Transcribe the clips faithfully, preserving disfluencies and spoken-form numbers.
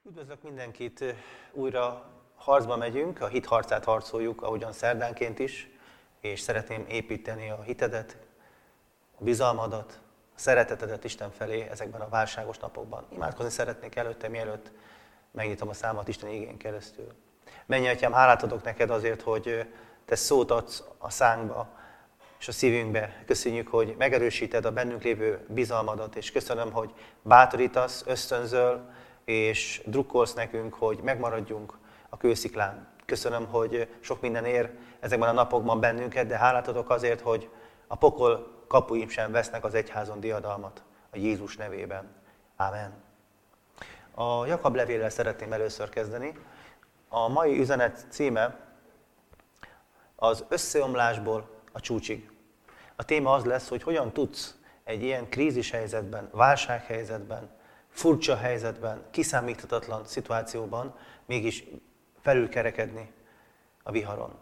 Üdvözlök mindenkit, újra harcba megyünk, a hit harcát harcoljuk, ahogyan szerdánként is, és szeretném építeni a hitedet, a bizalmadat, a szeretetedet Isten felé ezekben a válságos napokban. Imádkozni szeretnék előtte, mielőtt megnyitom a számat Isten igén keresztül. Menj, Atyám, hálát adok neked azért, hogy te szót adsz a szánkba és a szívünkbe. Köszönjük, hogy megerősíted a bennünk lévő bizalmadat, és köszönöm, hogy bátorítasz, ösztönzöl, és drukkolsz nekünk, hogy megmaradjunk a kősziklán. Köszönöm, hogy sok minden ér ezekben a napokban bennünket, de hálát adok azért, hogy a pokol kapuim sem vesznek az egyházon diadalmat a Jézus nevében. Ámen. A Jakab levéllel szeretném először kezdeni. A mai üzenet címe az összeomlásból a csúcsig. A téma az lesz, hogy hogyan tudsz egy ilyen krízis helyzetben, válsághelyzetben, furcsa helyzetben, kiszámíthatatlan szituációban mégis felülkerekedni a viharon.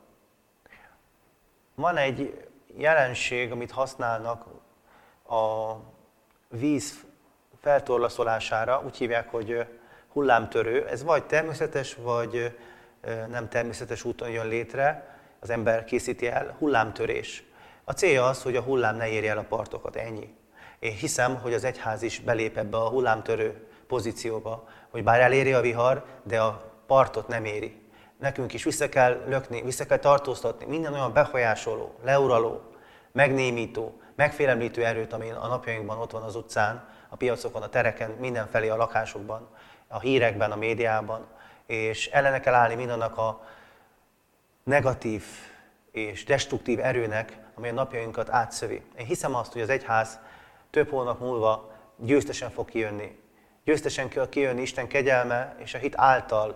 Van egy jelenség, amit használnak a víz feltorlaszolására, úgy hívják, hogy hullámtörő. Ez vagy természetes, vagy nem természetes úton jön létre, az ember készíti el, hullámtörés. A célja az, hogy a hullám ne érje el a partokat, ennyi. Én hiszem, hogy az egyház is belép ebbe a hullámtörő pozícióba, hogy bár eléri a vihar, de a partot nem éri. Nekünk is vissza kell lökni, vissza kell tartóztatni minden olyan befolyásoló, leuraló, megnémító, megfélemlítő erőt, ami a napjainkban ott van az utcán, a piacokon, a tereken, mindenfelé a lakásokban, a hírekben, a médiában, és ellene kell állni mindannak a negatív és destruktív erőnek, amely a napjainkat átszövi. Én hiszem azt, hogy az egyház több hónap múlva győztesen fog kijönni. Győztesen kell kijönni Isten kegyelme és a hit által.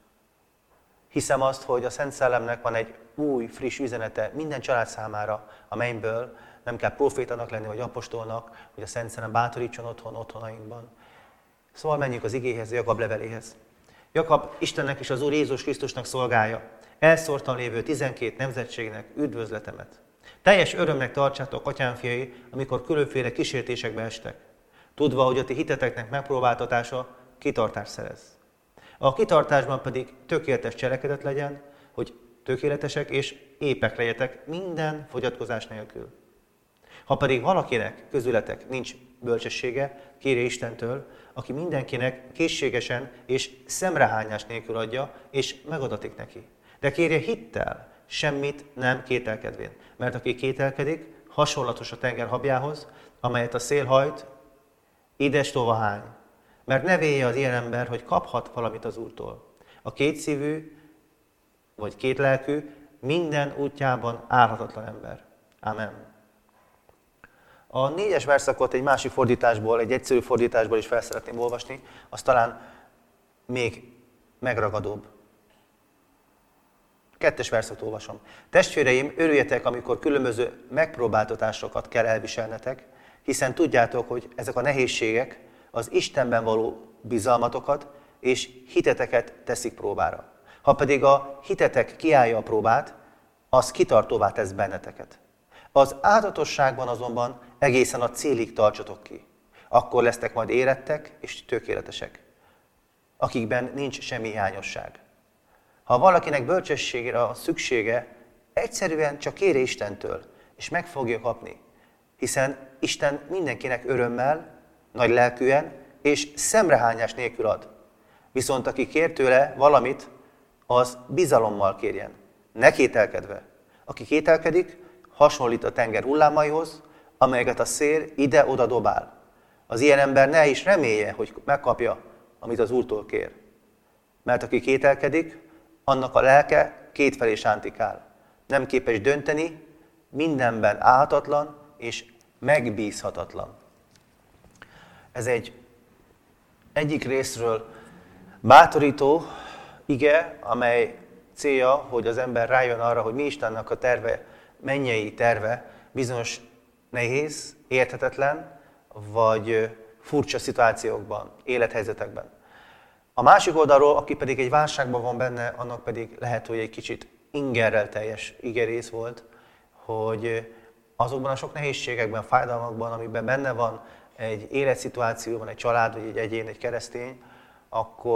Hiszem azt, hogy a Szent Szellemnek van egy új, friss üzenete minden család számára, a mennyből. Nem kell profétanak lenni, vagy apostolnak, hogy a Szent Szellem bátorítson otthon, otthonainkban. Szóval menjünk az igéhez, a Jakab leveléhez. Jakab Istennek és az Úr Jézus Krisztusnak szolgálja. Elszórtan lévő tizenkét nemzetségnek üdvözletemet. Teljes örömnek tartsátok, atyám fiai, amikor különféle kísértésekbe estek, tudva, hogy a ti hiteteknek megpróbáltatása kitartást szerez. A kitartásban pedig tökéletes cselekedet legyen, hogy tökéletesek és épek legyetek minden fogyatkozás nélkül. Ha pedig valakinek közületek nincs bölcsessége, kérje Istentől, aki mindenkinek készségesen és szemrehányás nélkül adja, és megadatik neki. De kérje hittel, semmit nem kételkedvén. Mert aki kételkedik, hasonlatos a tenger habjához, amelyet a szél hajt, édes tovahány. Mert ne vélje az ilyen ember, hogy kaphat valamit az Úrtól. A kétszívű, vagy kétlelkű, minden útjában állhatatlan ember. Amen. A négyes verszakot egy másik fordításból, egy egyszerű fordításból is fel szeretném olvasni, az talán még megragadóbb. Kettes verszakot olvasom. Testvéreim, örüljetek, amikor különböző megpróbáltatásokat kell elviselnetek, hiszen tudjátok, hogy ezek a nehézségek az Istenben való bizalmatokat és hiteteket teszik próbára. Ha pedig a hitetek kiállja a próbát, az kitartóvá tesz benneteket. Az áldatosságban azonban egészen a célig tartsatok ki. Akkor lesztek majd érettek és tökéletesek, akikben nincs semmi hiányosság. Ha valakinek bölcsességre a szüksége, egyszerűen csak kérje Istentől, és meg fogja kapni. Hiszen Isten mindenkinek örömmel, nagy lelkűen és szemrehányás nélkül ad. Viszont aki kér tőle valamit, az bizalommal kérjen, ne kételkedve. Aki kételkedik, hasonlít a tenger hullámaihoz, amelyeket a szél ide-oda dobál. Az ilyen ember ne is remélje, hogy megkapja, amit az Úrtól kér. Mert aki kételkedik, annak a lelke kétfelé sántikál. Nem képes dönteni, mindenben álhatatlan és megbízhatatlan. Ez egy egyik részről bátorító ige, amely célja, hogy az ember rájön arra, hogy mi Istennek a terve, mennyei terve bizonyos nehéz, érthetetlen, vagy furcsa szituációkban, élethelyzetekben. A másik oldalról, aki pedig egy válságban van benne, annak pedig lehet, hogy egy kicsit ingerrel teljes igerész volt, hogy azokban a sok nehézségekben, fájdalmakban, amiben benne van egy életszituációban, egy család, vagy egy egyén, egy keresztény, akkor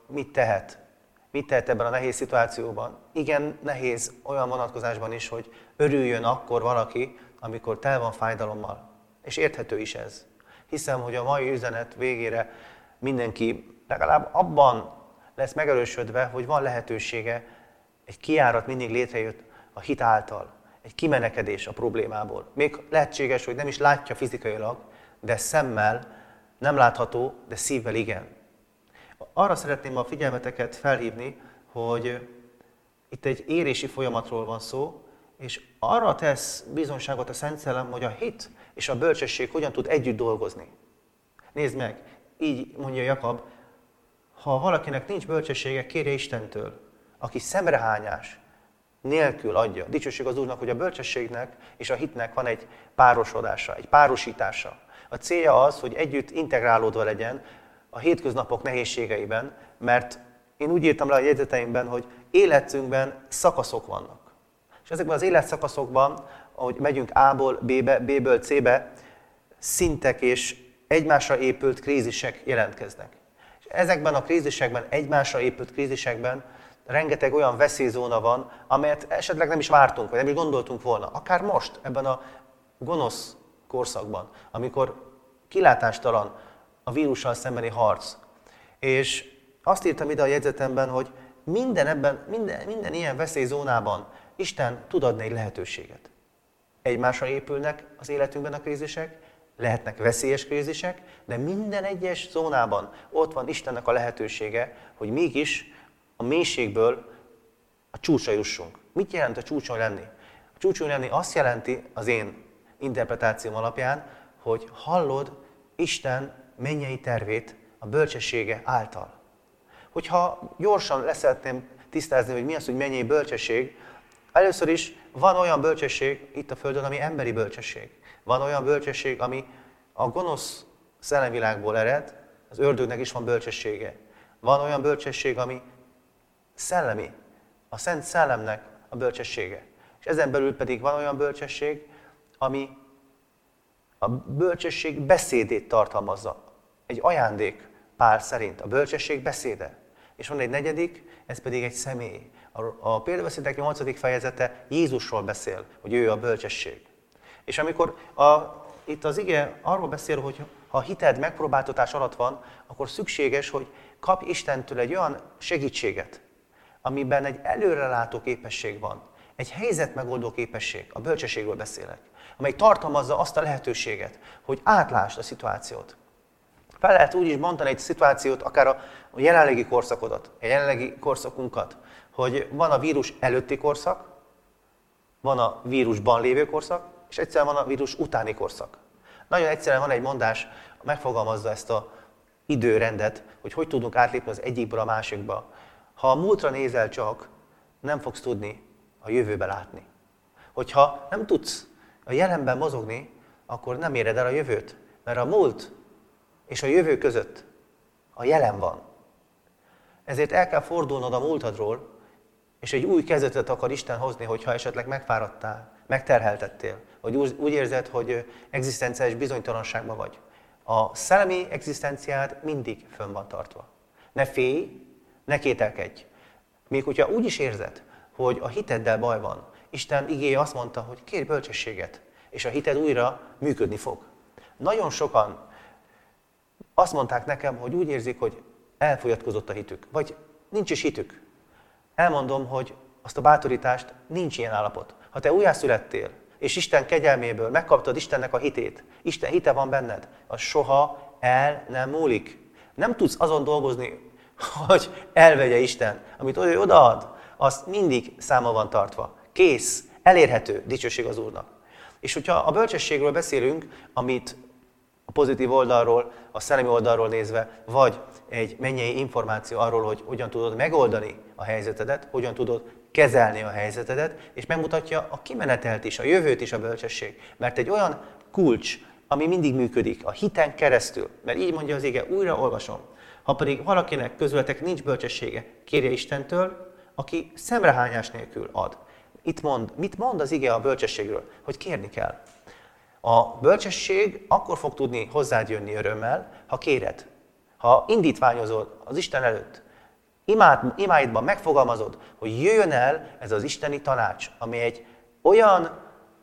mit tehet? Mit tehet ebben a nehéz szituációban? Igen, nehéz olyan vonatkozásban is, hogy örüljön akkor valaki, amikor tel van fájdalommal. És érthető is ez. Hiszem, hogy a mai üzenet végére mindenki legalább abban lesz megerősödve, hogy van lehetősége, egy kijárat mindig létrejött a hit által, egy kimenekedés a problémából. Még lehetséges, hogy nem is látja fizikailag, de szemmel nem látható, de szívvel igen. Arra szeretném a figyelmeteket felhívni, hogy itt egy érési folyamatról van szó, és arra tesz bizonyságot a Szent Szellem, hogy a hit és a bölcsesség hogyan tud együtt dolgozni. Nézd meg, így mondja Jakab, ha valakinek nincs bölcsessége, kérje Istentől, aki szemrehányás nélkül adja. Dicsőség az Úrnak, hogy a bölcsességnek és a hitnek van egy párosodása, egy párosítása. A célja az, hogy együtt integrálódva legyen a hétköznapok nehézségeiben, mert én úgy írtam le a jegyzeteimben, hogy életünkben szakaszok vannak. És ezekben az életszakaszokban, ahogy megyünk A-ból B-be, B-ből C-be, szintek és egymásra épült krízisek jelentkeznek. És ezekben a krízisekben, egymásra épült krízisekben rengeteg olyan veszélyzóna van, amelyet esetleg nem is vártunk, vagy nem is gondoltunk volna. Akár most, ebben a gonosz korszakban, amikor kilátástalan a vírussal szembeni harc. És azt írtam ide a jegyzetemben, hogy minden, ebben, minden, minden ilyen veszélyzónában Isten tud adni egy lehetőséget. Egymásra épülnek az életünkben a krízisek, lehetnek veszélyes krízisek, de minden egyes zónában ott van Istennek a lehetősége, hogy mégis a mélységből a csúcsra jussunk. Mit jelent a csúcson lenni? A csúcson lenni azt jelenti az én interpretációm alapján, hogy hallod Isten mennyei tervét a bölcsessége által. Hogyha gyorsan leszeretném tisztázni, hogy mi az, hogy mennyei bölcsesség, először is van olyan bölcsesség itt a Földön, ami emberi bölcsesség. Van olyan bölcsesség, ami a gonosz szellemvilágból ered, az ördögnek is van bölcsessége. Van olyan bölcsesség, ami szellemi, a Szent Szellemnek a bölcsessége. És ezen belül pedig van olyan bölcsesség, ami a bölcsesség beszédét tartalmazza. Egy ajándék Pál szerint, a bölcsesség beszéde. És van egy negyedik, ez pedig egy személy. A, a példabeszédek nyolcadik fejezete Jézusról beszél, hogy ő a bölcsesség. És amikor a, itt az ige arról beszél, hogy ha a hited megpróbáltatás alatt van, akkor szükséges, hogy kapj Istentől egy olyan segítséget, amiben egy előrelátó képesség van, egy helyzetmegoldó képesség, a bölcsességről beszélek, amely tartalmazza azt a lehetőséget, hogy átlásd a szituációt. Fel lehet úgy is mondani egy szituációt, akár a jelenlegi korszakodat, a jelenlegi korszakunkat, hogy van a vírus előtti korszak, van a vírusban lévő korszak, és egyszerűen van a vírus utáni korszak. Nagyon egyszerűen van egy mondás, megfogalmazza ezt az időrendet, hogy hogy tudunk átlépni az egyikből a másikba. Ha a múltra nézel csak, nem fogsz tudni a jövőbe látni. Hogyha nem tudsz a jelenben mozogni, akkor nem éred el a jövőt, mert a múlt és a jövő között a jelen van. Ezért el kell fordulnod a múltadról, és egy új kezdetet akar Isten hozni, hogyha esetleg megfáradtál, megterheltettél, vagy úgy, úgy érzed, hogy egzisztenciális bizonytalanságban vagy. A szellemi egzisztenciád mindig fönn van tartva. Ne félj, ne kételkedj. Még hogyha úgy is érzed, hogy a hiteddel baj van, Isten igéje azt mondta, hogy kérj bölcsességet, és a hited újra működni fog. Nagyon sokan azt mondták nekem, hogy úgy érzik, hogy elfogyatkozott a hitük, vagy nincs is hitük. Elmondom, hogy azt a bátorítást nincs ilyen állapot. Ha te újjászülettél, és Isten kegyelméből megkaptad Istennek a hitét, Isten hite van benned, az soha el nem múlik. Nem tudsz azon dolgozni, hogy elvegye Isten. Amit ő odaad, az mindig számon van tartva. Kész, elérhető, dicsőség az Úrnak. És hogyha a bölcsességről beszélünk, amit a pozitív oldalról, a szellemi oldalról nézve, vagy egy mennyei információ arról, hogy hogyan tudod megoldani a helyzetedet, hogyan tudod kezelni a helyzetedet, és megmutatja a kimenetelt is, a jövőt is a bölcsesség. Mert egy olyan kulcs, ami mindig működik, a hiten keresztül, mert így mondja az ige, újra olvasom. Ha pedig valakinek közületek nincs bölcsessége, kérje Istentől, aki szemrehányás nélkül ad. Itt mond, mit mond az ige a bölcsességről? Hogy kérni kell. A bölcsesség akkor fog tudni hozzád jönni örömmel, ha kéred. Ha indítványozol az Isten előtt, imád, imáidban megfogalmazod, hogy jöjjön el ez az isteni tanács, ami egy olyan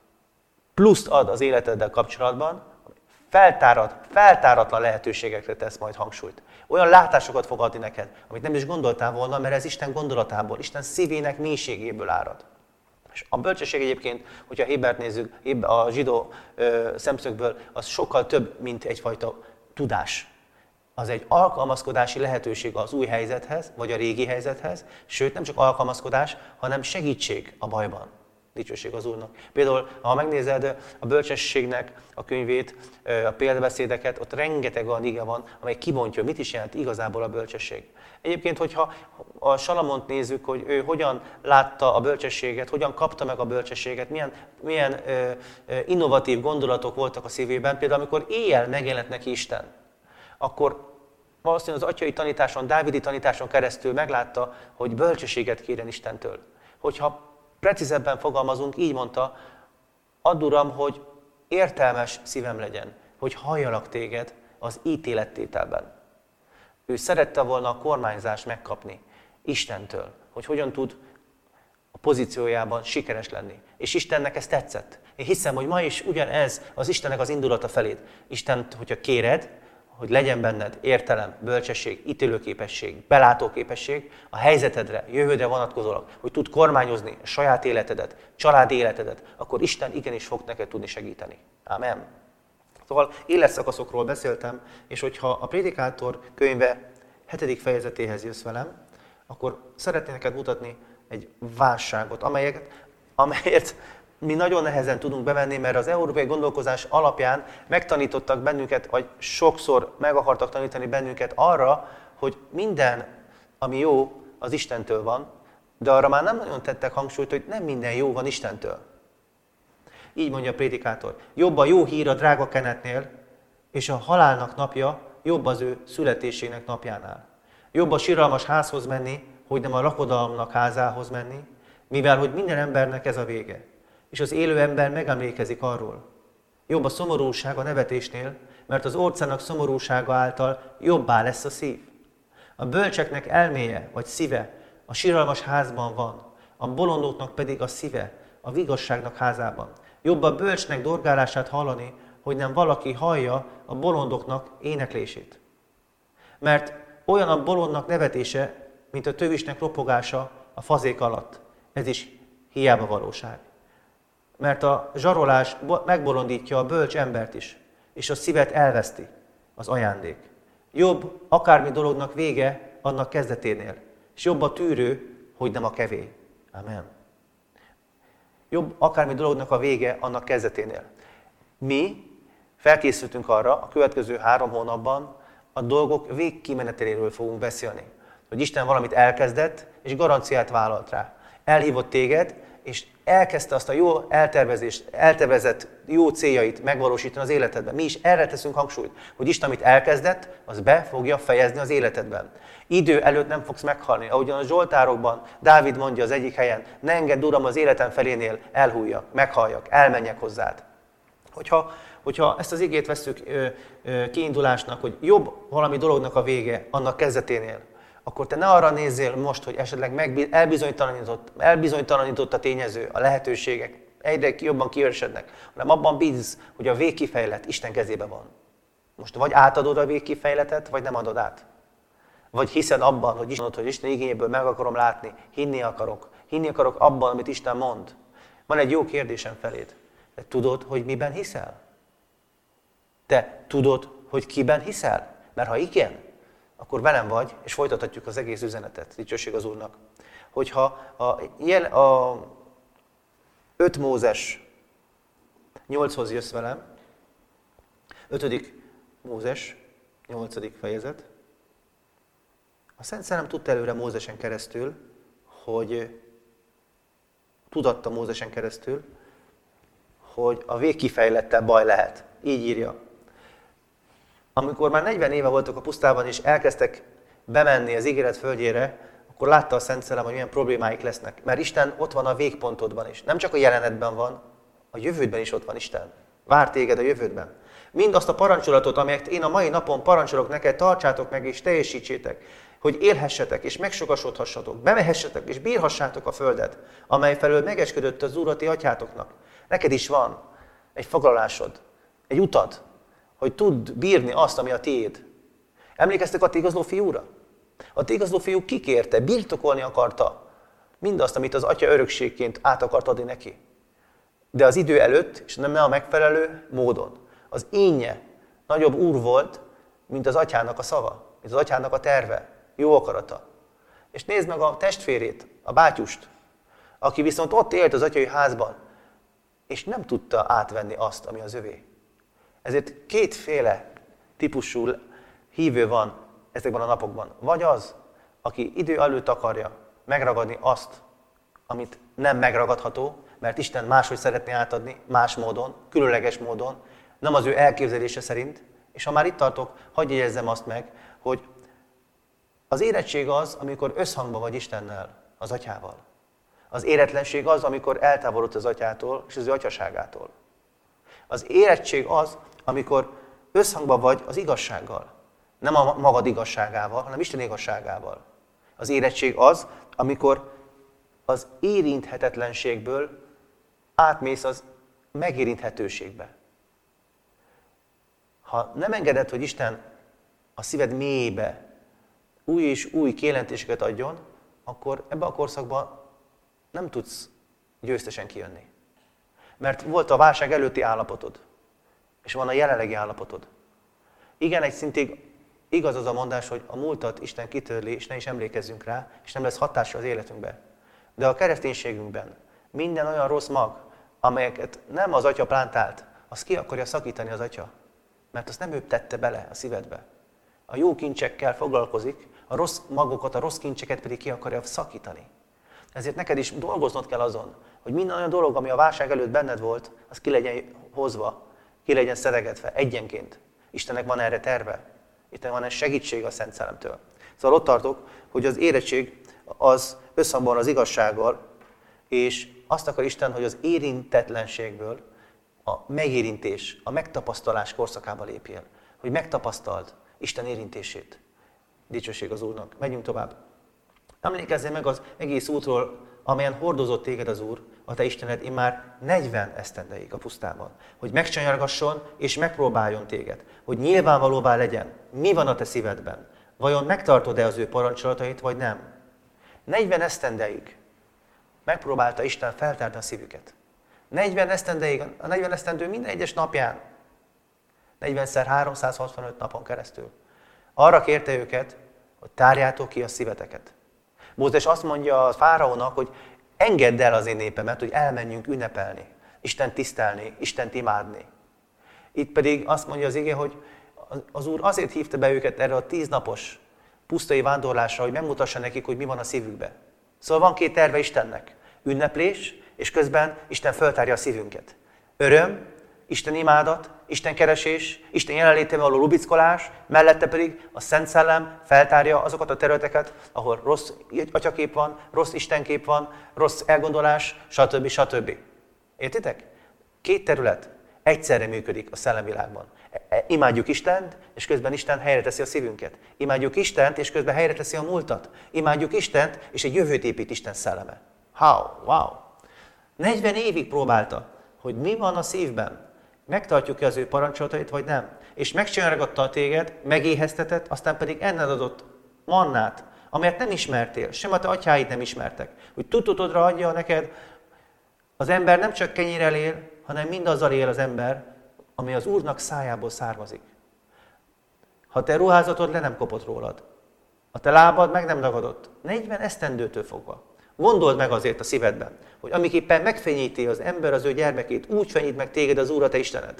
pluszt ad az életeddel kapcsolatban, feltárat, feltáratlan lehetőségekre tesz majd hangsúlyt. Olyan látásokat fog adni neked, amit nem is gondoltál volna, mert ez Isten gondolatából, Isten szívének mélységéből árad. És a bölcsesség egyébként, hogyha Hébert nézzük, a zsidó ö, szemszögből, az sokkal több, mint egyfajta tudás. Az egy alkalmazkodási lehetőség az új helyzethez, vagy a régi helyzethez, sőt nem csak alkalmazkodás, hanem segítség a bajban. Dicsőség az Úrnak. Például, ha megnézed a bölcsességnek a könyvét, a példabeszédeket, ott rengeteg olyan ige van, amely kibontja, mit is jelent igazából a bölcsesség. Egyébként, hogyha a Salamont nézzük, hogy ő hogyan látta a bölcsességet, hogyan kapta meg a bölcsességet, milyen, milyen ö, ö, innovatív gondolatok voltak a szívében, például amikor éjjel megjelent neki Isten, akkor valószínűleg az atyai tanításon, dávidi tanításon keresztül meglátta, hogy bölcsességet kérjen Istentől. Hogyha precízebben fogalmazunk, így mondta, add Uram, hogy értelmes szívem legyen, hogy halljalak téged az ítélettételben. Ő szerette volna a kormányzást megkapni Istentől, hogy hogyan tud a pozíciójában sikeres lenni. És Istennek ez tetszett. Én hiszem, hogy ma is ugyanez az Istennek az indulata feléd. Istent, hogyha kéred, hogy legyen benned értelem, bölcsesség, ítélőképesség, belátóképesség a helyzetedre, jövődre vonatkozólag, hogy tud kormányozni a saját életedet, családi életedet, akkor Isten igenis fog neked tudni segíteni. Ámen. Szóval életszakaszokról beszéltem, és hogyha a Prédikátor könyve hetedik fejezetéhez jössz velem, akkor szeretnék neked mutatni egy válságot, amelyet, amelyet mi nagyon nehezen tudunk bevenni, mert az európai gondolkozás alapján megtanítottak bennünket, vagy sokszor meg akartak tanítani bennünket arra, hogy minden, ami jó, az Istentől van, de arra már nem nagyon tettek hangsúlyt, hogy nem minden jó van Istentől. Így mondja a Prédikátor. Jobb a jó hír a drága kenetnél, és a halálnak napja jobb az ő születésének napjánál. Jobb a siralmas házhoz menni, hogy nem a lakodalomnak házához menni, mivel hogy minden embernek ez a vége. És az élő ember megemlékezik arról. Jobb a szomorúság a nevetésnél, mert az orcának szomorúsága által jobbá lesz a szív. A bölcseknek elméje vagy szíve a siralmas házban van, a bolondoknak pedig a szíve a vigasságnak házában. Jobb a bölcsnek dorgálását hallani, hogy nem valaki hallja a bolondoknak éneklését. Mert olyan a bolondnak nevetése, mint a tövisnek ropogása a fazék alatt. Ez is hiába valóság. Mert a zsarolás megbolondítja a bölcs embert is, és a szívet elveszti az ajándék. Jobb akármi dolognak vége annak kezdeténél, és jobb a tűrő, hogy nem a kevé. Amen. Jobb akármi dolognak a vége annak kezdeténél. Mi felkészültünk arra, a következő három hónapban a dolgok végkimeneteléről fogunk beszélni. Hogy Isten valamit elkezdett, és garanciát vállalt rá. Elhívott téged, és elkezdte azt a jó eltervezést, eltervezett jó céljait megvalósítani az életedben. Mi is erre teszünk hangsúlyt, hogy Isten, amit elkezdett, az be fogja fejezni az életedben. Idő előtt nem fogsz meghalni. Ahogyan a Zsoltárokban Dávid mondja az egyik helyen, ne engedd, Uram, az életem felénél elhújjak, meghalljak, elmenjek hozzád. Hogyha, hogyha ezt az igét vesszük ö, ö, kiindulásnak, hogy jobb valami dolognak a vége annak kezdeténél, akkor te ne arra nézzél most, hogy esetleg elbizonytalanított, elbizonytalanított a tényező, a lehetőségek egyre jobban kiörösednek, hanem abban bízz, hogy a végkifejlet Isten kezében van. Most vagy átadod a végkifejletet, vagy nem adod át. Vagy hiszed abban, hogy Isten, hogy Isten igényéből meg akarom látni, hinni akarok. Hinni akarok abban, amit Isten mond. Van egy jó kérdésem feléd. Te tudod, hogy miben hiszel? Te tudod, hogy kiben hiszel? Mert ha igen, akkor velem vagy, és folytathatjuk az egész üzenetet, dicsőség az Úrnak. Hogyha a, jel, a öt Mózes nyolchoz jössz velem, ötödik Mózes, nyolcadik fejezet, a Szent Szellem tudta előre Mózesen keresztül, hogy tudatta Mózesen keresztül, hogy a végkifejlettel baj lehet. Így írja. Amikor már negyven éve voltak a pusztában, és elkezdtek bemenni az ígéret földjére, akkor látta a Szent Szellem, hogy milyen problémáik lesznek. Mert Isten ott van a végpontodban is. Nem csak a jelenetben van, a jövődben is ott van Isten. Vár téged a jövődben. Mindazt a parancsolatot, amelyet én a mai napon parancsolok neked, tartsátok meg és teljesítsétek. hogy élhessetek és megsokasodhassatok, bemehessetek és bírhassátok a földet, amely felől megesküdött az Úr a ti atyátoknak. Neked is van egy foglalásod, egy utad, hogy tudd bírni azt, ami a tiéd. Emlékeztek a tégazló fiúra? A tégazló fiú kikérte, birtokolni akarta mindazt, amit az atya örökségként át akart adni neki. De az idő előtt, és nem a megfelelő módon. Az énje nagyobb úr volt, mint az atyának a szava, mint az atyának a terve, jó akarata. És nézd meg a testvérét, a bátyust, aki viszont ott élt az atyai házban, és nem tudta átvenni azt, ami az övé. Ezért kétféle típusú hívő van ezekben a napokban. Vagy az, aki idő előtt akarja megragadni azt, amit nem megragadható, mert Isten máshogy szeretné átadni, más módon, különleges módon, nem az ő elképzelése szerint. És ha már itt tartok, hadd jegyezzem azt meg, hogy az érettség az, amikor összhangban vagy Istennel, az atyával. Az éretlenség az, amikor eltávolodsz az atyától és az ő atyaságától. Az érettség az, amikor összhangban vagy az igazsággal. Nem a magad igazságával, hanem Isten igazságával. Az érettség az, amikor az érinthetetlenségből átmész az megérinthetőségbe. Ha nem engeded, hogy Isten a szíved mélyébe új és új kijelentéseket adjon, akkor ebbe a korszakban nem tudsz győztesen kijönni. Mert volt a válság előtti állapotod, és van a jelenlegi állapotod. Igen, egy szintig igaz az a mondás, hogy a múltat Isten kitörli, és ne is emlékezzünk rá, és nem lesz hatása az életünkbe. De a kereszténységünkben minden olyan rossz mag, amelyeket nem az atya plántált, azt ki akarja szakítani az atya. Mert azt nem ő tette bele a szívedbe. A jó kincsekkel foglalkozik, a rossz magokat, a rossz kincseket pedig ki akarja szakítani. Ezért neked is dolgoznod kell azon, hogy minden olyan dolog, ami a válság előtt benned volt, az ki legyen hozva, ki legyen szedegetve egyenként. Istennek van erre terve. Itt van egy segítség a Szent Szellemtől. Szóval ott tartok, hogy az érettség az összhangban az igazsággal, és azt akar Isten, hogy az érintetlenségből a megérintés, a megtapasztalás korszakába lépjél. Hogy megtapasztald Isten érintését. Dicsőség az Úrnak. Megyünk tovább. Emlékezzél meg az egész útról, amelyen hordozott téged az Úr, a te Istened immár negyven esztendeig a pusztában. Hogy megcsanyargasson és megpróbáljon téged. Hogy nyilvánvalóvá legyen, mi van a te szívedben. Vajon megtartod-e az ő parancsolatait, vagy nem? negyven esztendeig megpróbálta Isten feltárni a szívüket. negyven esztendeig, a negyven esztendő minden egyes napján, negyvenszer háromszázhatvanöt napon keresztül. Arra kérte őket, hogy tárjátok ki a szíveteket. Mózes azt mondja a fáraónak, hogy engedd el az én népemet, hogy elmenjünk ünnepelni, Istent tisztelni, Istent imádni. Itt pedig azt mondja az ige, hogy az Úr azért hívta be őket erre a tíznapos pusztai vándorlásra, hogy megmutassa nekik, hogy mi van a szívükbe. Szóval van két terve Istennek. Ünneplés, és közben Isten föltárja a szívünket. Öröm, Isten imádat, Isten keresés, Isten jelenlétében való lubickolás, mellette pedig a Szent Szellem feltárja azokat a területeket, ahol rossz atyakép van, rossz istenkép van, rossz elgondolás, stb. stb. Értitek? Két terület egyszerre működik a szellemvilágban. Imádjuk Istent, és közben Isten helyre teszi a szívünket. Imádjuk Istent, és közben helyre teszi a múltat. Imádjuk Istent, és egy jövőt épít Isten szelleme. How? Wow! negyven évig próbálta, hogy mi van a szívben. Megtartjuk-e az ő parancsolatait, vagy nem? És megcsinálgatta a téged, megéheztetett, aztán pedig enned adott mannát, amelyet nem ismertél, sem a te atyáid nem ismertek. Hogy tudtudodra adja neked, az ember nem csak kenyérrel él, hanem mindazzal él az ember, ami az Úrnak szájából származik. Ha te ruházatod le nem kopott rólad, a te lábad meg nem ragadott, negyven esztendőtől fogva. Gondold meg azért a szívedben, hogy amiképpen megfenyíti az ember az ő gyermekét, úgy fenyít meg téged az Úr a te Istened.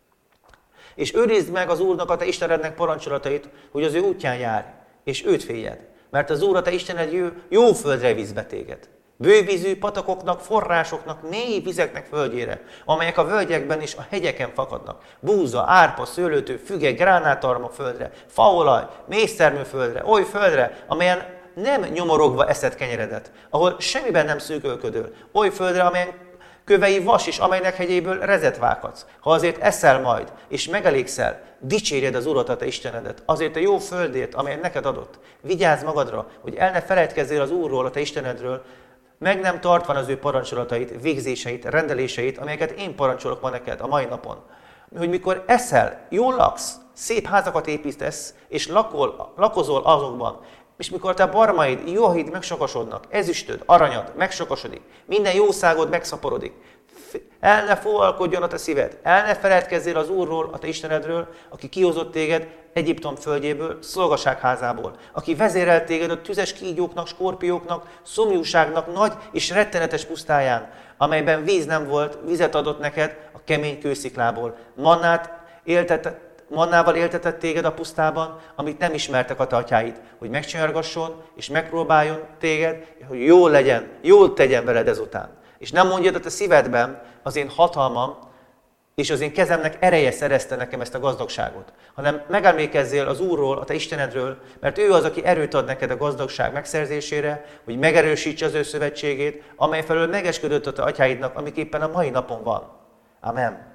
És őrizd meg az Úrnak a te Istenednek parancsolatait, hogy az ő útján járj, és őt féljed. Mert az Úr a te Istened jó, jó földre víz be téged. Bővízű patakoknak, forrásoknak, mély vizeknek földjére, amelyek a völgyekben és a hegyeken fakadnak. Búza, árpa, szőlőtő, füge, gránátarma földre, faolaj, mésztermő földre, oly földre, amelyen nem nyomorogva eszed kenyeredet, ahol semmiben nem szűkölködöl, oly földre, amelyen kövei vas is, amelynek hegyéből rezet vághatsz. Ha azért eszel majd, és megelégszel, dicsérjed az Urat, a te Istenedet, azért a jó földért, amelyet neked adott. Vigyázz magadra, hogy el ne feledkezzél az Úrról, a te Istenedről, meg nem tartva az ő parancsolatait, végzéseit, rendeléseit, amelyeket én parancsolok ma neked a mai napon. Hogy mikor eszel, jól laksz, szép házakat építesz, és lakol, lakozol azokban, és mikor te barmaid, juhaid megsokasodnak, ezüstöd, aranyad megsokasodik, minden jószágod megszaporodik, el ne fogalkodjon a te szíved, el ne feledkezzél az Úrról, a te Istenedről, aki kihozott téged Egyiptom földjéből, szolgaságházából, aki vezérelt téged a tüzes kígyóknak, skorpióknak, szomjúságnak nagy és rettenetes pusztáján, amelyben víz nem volt, vizet adott neked a kemény kősziklából. Mannát éltetett, mannával éltetett téged a pusztában, amit nem ismertek a te atyáid, hogy megcsanyargasson és megpróbáljon téged, hogy jól legyen, jól tegyen veled ezután. És nem mondjad a te szívedben, az én hatalmam és az én kezemnek ereje szerezte nekem ezt a gazdagságot, hanem megemlékezzél az Úrról, a te Istenedről, mert ő az, aki erőt ad neked a gazdagság megszerzésére, hogy megerősítse az ő szövetségét, amely felől megesküdött a te atyáidnak, amik éppen a mai napon van. Amen.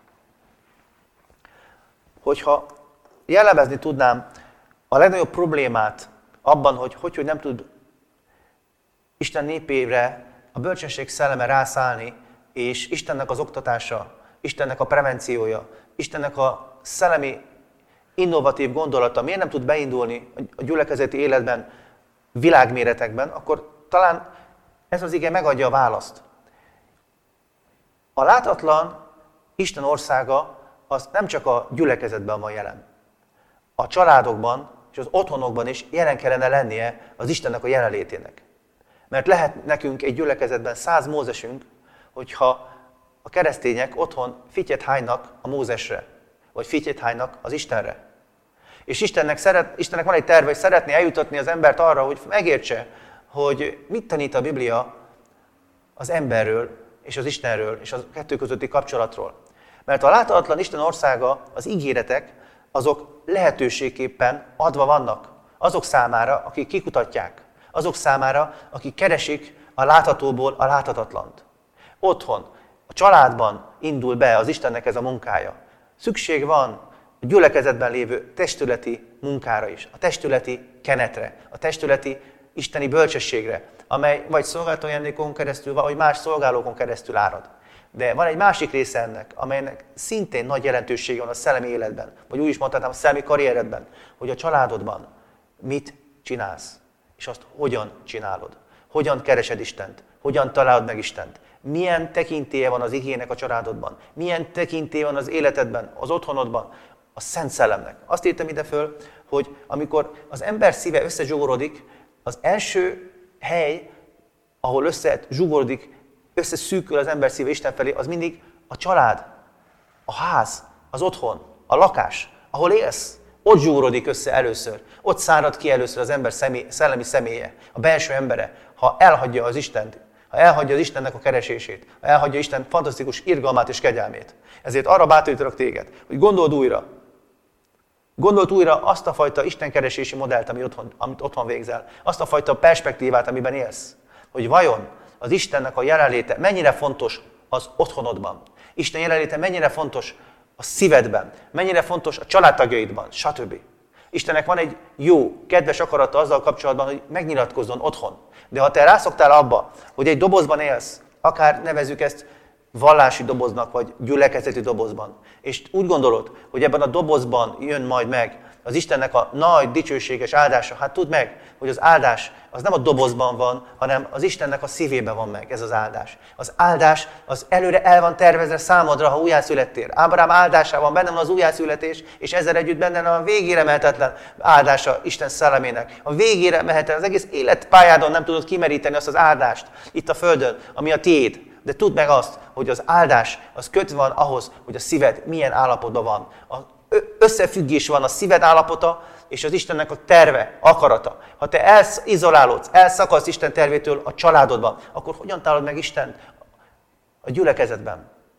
Hogyha jellemezni tudnám a legnagyobb problémát abban, hogy hogy, hogy nem tud Isten népére a bölcsesség szelleme rászállni, és Istennek az oktatása, Istennek a prevenciója, Istennek a szellemi innovatív gondolata miért nem tud beindulni a gyülekezeti életben, világméretekben, akkor talán ez az ige megadja a választ. A látatlan Isten országa az nem csak a gyülekezetben van jelen. A családokban és az otthonokban is jelen kellene lennie az Istennek a jelenlétének. Mert lehet nekünk egy gyülekezetben száz Mózesünk, hogyha a keresztények otthon fityet hánynak a Mózesre, vagy fityet hánynak az Istenre. És Istennek, szeret, Istennek van egy terve, hogy szeretné eljutatni az embert arra, hogy megértse, hogy mit tanít a Biblia az emberről, és az Istenről, és a kettő közötti kapcsolatról. Mert a láthatatlan Isten országa, az ígéretek, azok lehetőségképpen adva vannak azok számára, akik kikutatják, azok számára, akik keresik a láthatóból a láthatatlant. Otthon, a családban indul be az Istennek ez a munkája. Szükség van a gyülekezetben lévő testületi munkára is, a testületi kenetre, a testületi isteni bölcsességre, amely vagy szolgáltatójándékon keresztül, vagy más szolgálókon keresztül árad. De van egy másik része ennek, amelynek szintén nagy jelentősége van a szellemi életben, vagy úgy is mondhatnám a szellemi karrieredben, hogy a családodban mit csinálsz, és azt hogyan csinálod. Hogyan keresed Istent, hogyan találod meg Istent. Milyen tekintélye van az igének a családodban, milyen tekintélye van az életedben, az otthonodban, a Szent Szellemnek. Azt írtam ide föl, hogy amikor az ember szíve összezsugorodik, az első hely, ahol összezsugorodik, összeszűkül az ember szíve Isten felé, az mindig a család, a ház, az otthon, a lakás, ahol élsz. Ott zsugorodik össze először, ott szárad ki először az ember személy, szellemi személye, a belső embere, ha elhagyja az Istent, ha elhagyja az Istennek a keresését, ha elhagyja Isten fantasztikus irgalmát és kegyelmét. Ezért arra bátorítalak téged, hogy gondold újra, gondold újra azt a fajta istenkeresési modellt, ami otthon, amit otthon végzel, azt a fajta perspektívát, amiben élsz, hogy vajon az Istennek a jelenléte mennyire fontos az otthonodban, Isten jelenléte mennyire fontos a szívedben, mennyire fontos a családtagjaidban, stb. Istennek van egy jó, kedves akarata azzal kapcsolatban, hogy megnyilatkozzon otthon. De ha te rászoktál abba, hogy egy dobozban élsz, akár nevezzük ezt vallási doboznak, vagy gyülekezeti dobozban, és úgy gondolod, hogy ebben a dobozban jön majd meg az Istennek a nagy, dicsőséges áldása, hát tudd meg, hogy az áldás az nem a dobozban van, hanem az Istennek a szívében van meg ez az áldás. Az áldás az előre el van tervezve számodra, ha újjászülettél. Ábrahám áldásában benne van az újjászületés, és ezzel együtt benne van a végére mehetetlen áldása Isten szellemének. A végére mehetetlen, az egész életpályádon nem tudod kimeríteni azt az áldást itt a földön, ami a tiéd. De tudd meg azt, hogy az áldás az kötve van ahhoz, hogy a szíved milyen állapotban van. A összefüggés van a szíved állapota és az Istennek a terve, akarata. Ha te elizolálódsz, elszakadsz Isten tervétől a családodban, akkor hogyan találod meg Istent a gyülekezetben?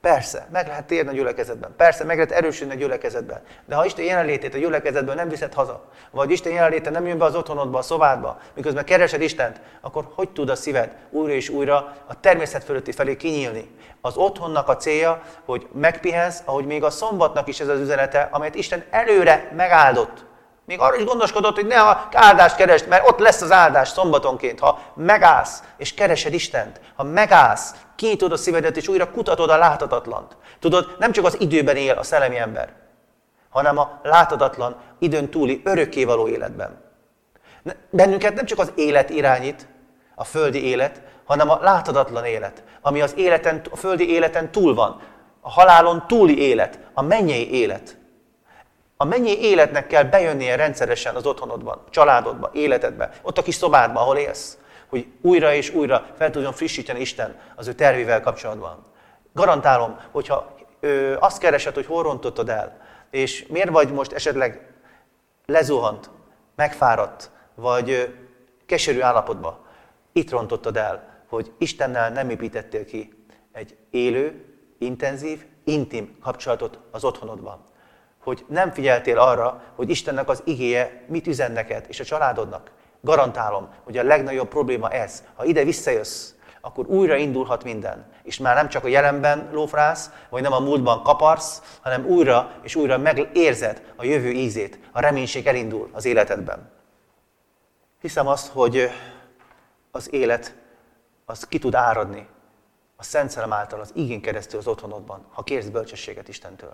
Persze, meg lehet térni a gyülekezetben. Persze, meg lehet erősödni a gyülekezetben. De ha Isten jelenlétét a gyülekezetből nem viszed haza, vagy Isten jelenléte nem jön be az otthonodba, a szobádba, miközben keresed Istent, akkor hogy tud a szíved újra és újra a természet fölötti felé kinyílni? Az otthonnak a célja, hogy megpihensz, ahogy még a szombatnak is ez az üzenete, amelyet Isten előre megáldott. Még arra is gondoskodott, hogy ne a áldást keresd, mert ott lesz az áldás szombatonként. Ha megállsz és keresed Istent, ha megállsz, kinyitod a szívedet és újra kutatod a láthatatlant. Tudod, nem csak az időben él a szellemi ember, hanem a láthatatlan, időn túli, örökkévaló életben. Bennünket nem csak az élet irányít, a földi élet, hanem a láthatatlan élet, ami az életen, a földi életen túl van. A halálon túli élet, a mennyei élet. A mennyei életnek kell bejönnie rendszeresen az otthonodban, a családodban, életedben, ott a kis szobádban, ahol élsz, hogy újra és újra fel tudjon frissíteni Isten az ő tervével kapcsolatban. Garantálom, hogyha ö, azt keresed, hogy hol rontottad el, és miért vagy most esetleg lezuhant, megfáradt, vagy ö, keserű állapotban, itt rontottad el, hogy Istennel nem építettél ki egy élő, intenzív, intim kapcsolatot az otthonodban. Hogy nem figyeltél arra, hogy Istennek az igéje mit üzen neked és a családodnak. Garantálom, hogy a legnagyobb probléma ez. Ha ide visszajössz, akkor újra indulhat minden. És már nem csak a jelenben lófrász, vagy nem a múltban kaparsz, hanem újra és újra megérzed a jövő ízét. A reménység elindul az életedben. Hiszem azt, hogy az élet az ki tud áradni a Szent Szellem által, az igén keresztül az otthonodban, ha kérsz bölcsességet Istentől.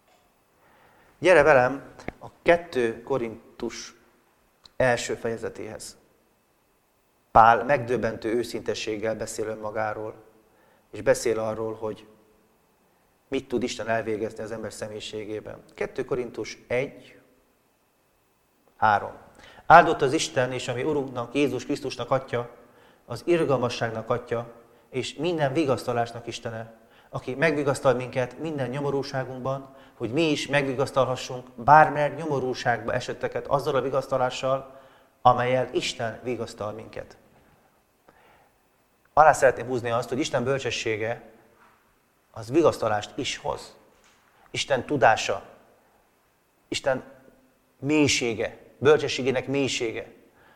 Gyere velem a kettő Korintus első fejezetéhez. Pál megdöbbentő őszintességgel beszél önmagáról, és beszél arról, hogy mit tud Isten elvégezni az ember személyiségében. kettő Korintus egy, három. Áldott az Isten és a mi Urunknak, Jézus Krisztusnak Atya, az irgalmasságnak Atya, és minden vigasztalásnak Istene, aki megvigasztal minket minden nyomorúságunkban, hogy mi is megvigasztalhassunk bármely nyomorúságba esetteket azzal a vigasztalással, amellyel Isten vigasztal minket. Alá szeretném húzni azt, hogy Isten bölcsessége az vigasztalást is hoz. Isten tudása, Isten mélysége, bölcsességének mélysége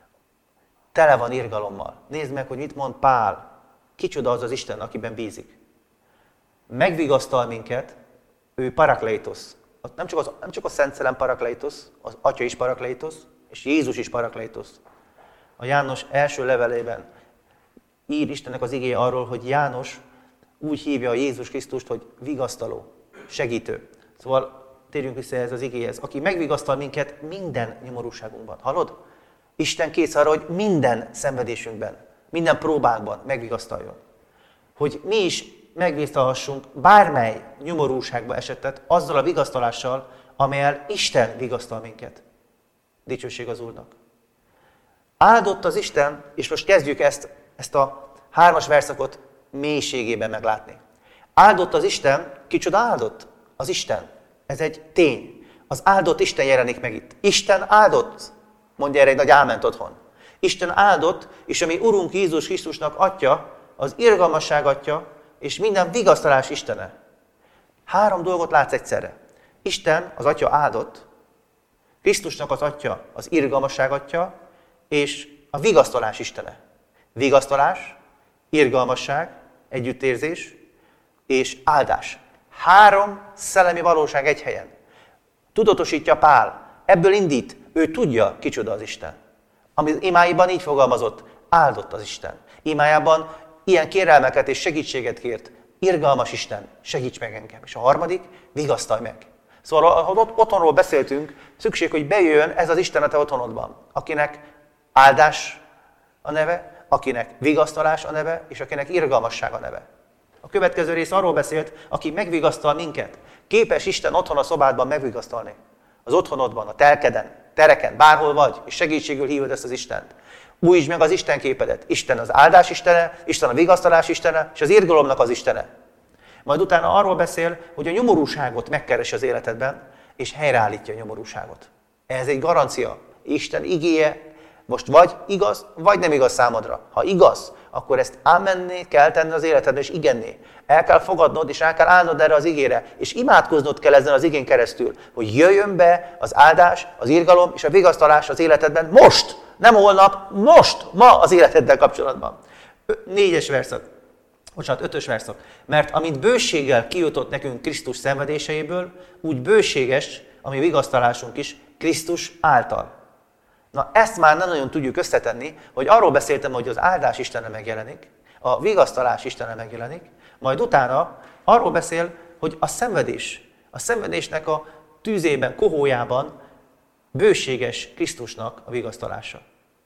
tele van irgalommal. Nézd meg, hogy mit mond Pál. Kicsoda az az Isten, akiben bízik. Megvigasztal minket, ő parakleitos. Nem csak, az, nem csak a Szent Szellem parakleitos, az Atya is parakleitos, és Jézus is parakleitos. A János első levelében ír Istennek az igéje arról, hogy János úgy hívja a Jézus Krisztust, hogy vigasztaló, segítő. Szóval térjünk vissza ez az igéhez. Aki megvigasztal minket minden nyomorúságunkban. Hallod? Isten kész arra, hogy minden szenvedésünkben, minden próbánkban megvigasztaljon. Hogy mi is megvigasztalhassunk bármely nyomorúságba esettet azzal a vigasztalással, amelyel Isten vigasztal minket. Dicsőség az Úrnak. Áldott az Isten, és most kezdjük ezt, ezt a hármas verszakot mélységében meglátni. Áldott az Isten, kicsoda áldott? Az Isten. Ez egy tény. Az áldott Isten jelenik meg itt. Isten áldott. Mondja erre egy nagy áment otthon. Isten áldott, és ami Urunk Jézus Krisztusnak Atya, az irgalmasság Atya, és minden vigasztalás Istene. Három dolgot látsz egyszerre. Isten, az Atya áldott, Krisztusnak az Atya, az irgalmasság Atya, és a vigasztalás Istene. Vigasztalás, irgalmasság, együttérzés és áldás. Három szellemi valóság egy helyen. Tudatosítja Pál. Ebből indít. Ő tudja, kicsoda az Isten. Ami imáiban így fogalmazott, áldott az Isten. Imájában ilyen kérelmeket és segítséget kért. Irgalmas Isten, segíts meg engem. És a harmadik, vigasztalj meg. Szóval, ha ott otthonról beszéltünk, szükség, hogy bejöjjön ez az Isten a te otthonodban, akinek áldás a neve, akinek vigasztalás a neve, és akinek irgalmasság a neve. A következő rész arról beszélt, aki megvigasztal minket. Képes Isten otthon a szobádban megvigasztalni. Az otthonodban, a telkeden, tereken, bárhol vagy, és segítségül hívod ezt az Istent. Újítsd meg az Isten képedet. Isten az áldás Istene, Isten a vigasztalás Istene, és az irgalomnak az Istene. Majd utána arról beszél, hogy a nyomorúságot megkeresi az életedben, és helyreállítja a nyomorúságot. Ez egy garancia. Isten igéje most vagy igaz, vagy nem igaz számodra. Ha igaz, akkor ezt ámenné kell tenni az életedbe, és igenné. El kell fogadnod, és el kell állnod erre az igére, és imádkoznod kell ezen az igén keresztül, hogy jöjjön be az áldás, az irgalom és a vigasztalás az életedben most, nem holnap, most, ma az életeddel kapcsolatban. Négyes verszak, bocsánat, ötös verszak. Mert amint bőséggel kijutott nekünk Krisztus szenvedéseiből, úgy bőséges a mi vigasztalásunk is Krisztus által. Na ezt már nem nagyon tudjuk összetenni, hogy arról beszéltem, hogy az áldás Istene megjelenik, a vigasztalás Istene megjelenik, majd utána arról beszél, hogy a szenvedés, a szenvedésnek a tűzében, kohójában bőséges Krisztusnak a vigasztalása.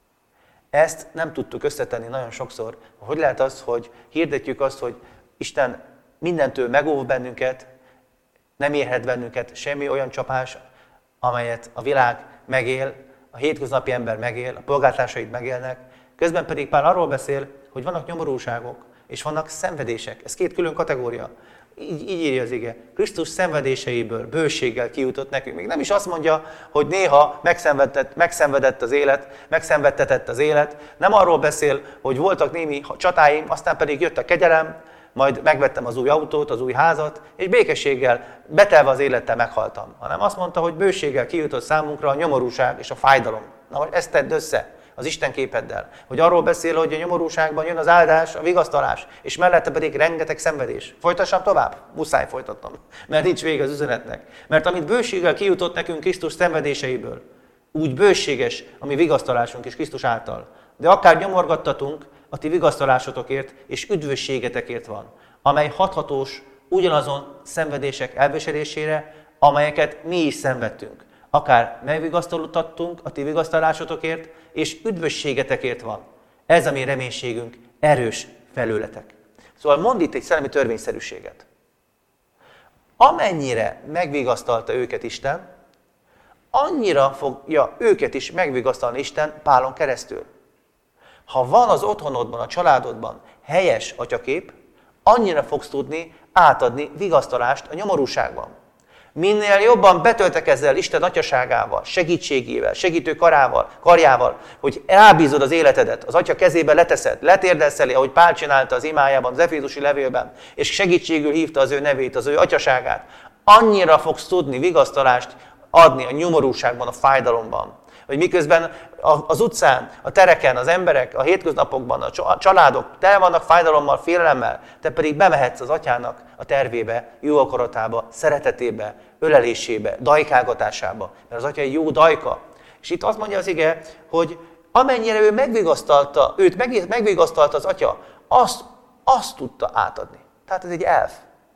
Ezt nem tudtuk összetenni nagyon sokszor. Hogy lehet az, hogy hirdetjük azt, hogy Isten mindentől megóv bennünket, nem érhet bennünket semmi olyan csapás, amelyet a világ megél, a hétköznapi ember megél, a polgártársaid megélnek. Közben pedig Pál arról beszél, hogy vannak nyomorúságok, és vannak szenvedések. Ez két külön kategória. Így, így írja az ige. Krisztus szenvedéseiből bőséggel kijutott nekünk. Még nem is azt mondja, hogy néha megszenvedett, megszenvedett az élet, megszenvedtetett az élet. Nem arról beszél, hogy voltak némi csatáim, aztán pedig jött a kegyelem, majd megvettem az új autót, az új házat, és békességgel, betelve az élettel meghaltam. Hanem azt mondta, hogy bőséggel kijutott számunkra a nyomorúság és a fájdalom. Na most ezt tedd össze az Isten képeddel. Hogy arról beszél, hogy a nyomorúságban jön az áldás, a vigasztalás, és mellette pedig rengeteg szenvedés. Folytassam tovább? Muszáj folytatnom, mert nincs vége az üzenetnek. Mert amit bőséggel kijutott nekünk Krisztus szenvedéseiből, úgy bőséges a mi vigasztalásunk is Krisztus által. De akár nyomorgattatunk, a ti vigasztalásotokért és üdvösségetekért van, amely hathatós ugyanazon szenvedések elviselésére, amelyeket mi is szenvedtünk. Akár megvigasztaltattunk a ti vigasztalásotokért, és üdvösségetekért van. Ez a mi reménységünk erős felőletek. Szóval mond itt egy szellemi törvényszerűséget. Amennyire megvigasztalta őket Isten, annyira fogja őket is megvigasztalni Isten Pálon keresztül. Ha van az otthonodban, a családodban helyes atyakép, annyira fogsz tudni átadni vigasztalást a nyomorúságban. Minél jobban betöltekezel Isten atyaságával, segítségével, segítő karával, karjával, hogy rábízod az életedet, az atya kezébe leteszed, letérdelsz elé, ahogy Pál csinálta az imájában, az Efézusi levélben, és segítségül hívta az ő nevét, az ő atyaságát, annyira fogsz tudni vigasztalást adni a nyomorúságban, a fájdalomban. Hogy miközben az utcán, a tereken, az emberek, a hétköznapokban, a családok tele vannak fájdalommal, félelemmel, te pedig bemehetsz az atyának a tervébe, jó akaratába, szeretetébe, ölelésébe, dajkálgatásába. Mert az atya egy jó dajka. És itt azt mondja az ige, hogy amennyire ő megvigasztalta, őt megvigasztalta az atya, azt, azt tudta átadni. Tehát ez egy elf.